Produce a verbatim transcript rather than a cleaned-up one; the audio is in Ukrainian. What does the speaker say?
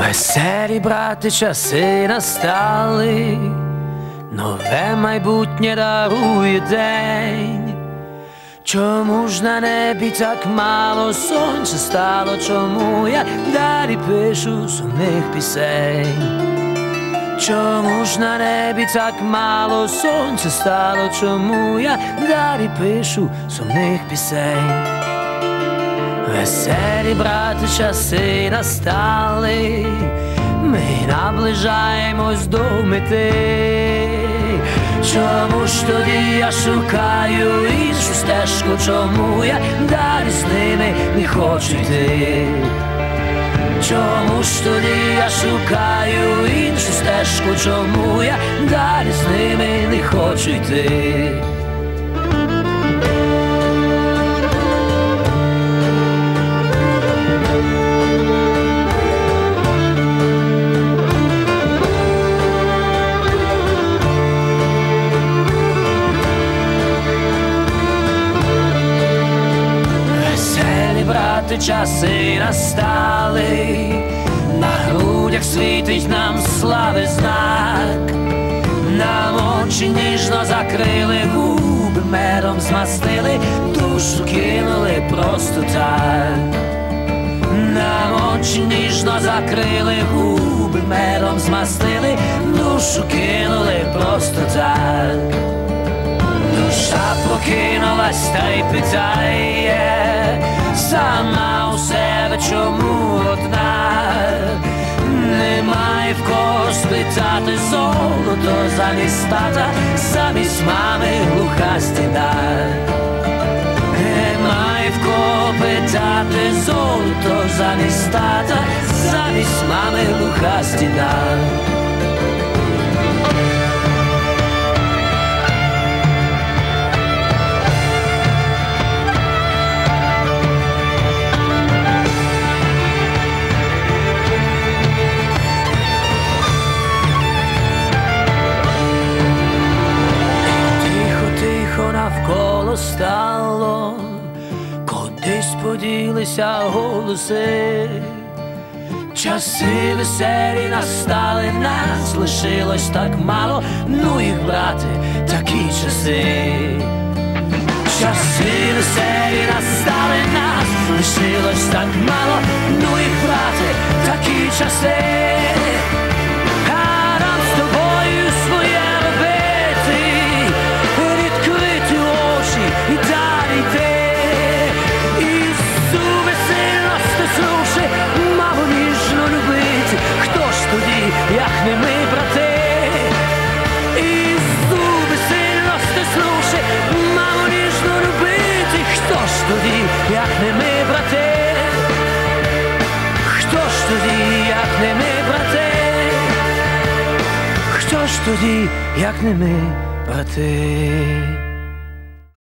Веселі, брати, часи настали, нове майбутнє дарує день. Чому ж на небі так мало сонця стало? Чому я далі пишу сумних пісень? Чому ж на небі так мало сонця стало? Чому я далі пишу сумних пісень? Веселі, брати, часи настали, ми наближаємось до мети. Чому ж тоді я шукаю іншу стежку? Чому я далі з ними не хочу йти? Чому ж тоді я шукаю іншу стежку? Чому я далі з ними не хочу йти? Брати, часи настали, на грудях світить нам слави знак, нам очі ніжно закрили, губи медом змастили, душу кинули просто так. Нам очі ніжно закрили, губи медом змастили, душу кинули просто так. Душа прокинулась та й питає сама у себе, чому одна? Немає в кого спитати, золото замість тата, замість мами глуха стіна. Немає в кого питати, золото замість тата, замість мами глуха стіна. Навколо стало, кудись поділися голоси. Часи веселі настали, нас лишилось так мало, ну їх, брати, такі часи. Часи веселі настали, нас лишилось так мало, ну їх, брати, такі часи. А нам з тобою своє робити, і далі йти, і зуби сильно стиснувши, маму ніжно любити. Хто ж тоді, як не ми, брати? І зуби сильно стиснувши, маму ніжно любити. Хто ж тоді, як не ми, брати? Хто ж тоді, як не ми, брати? Хто ж тоді, як не ми, брати?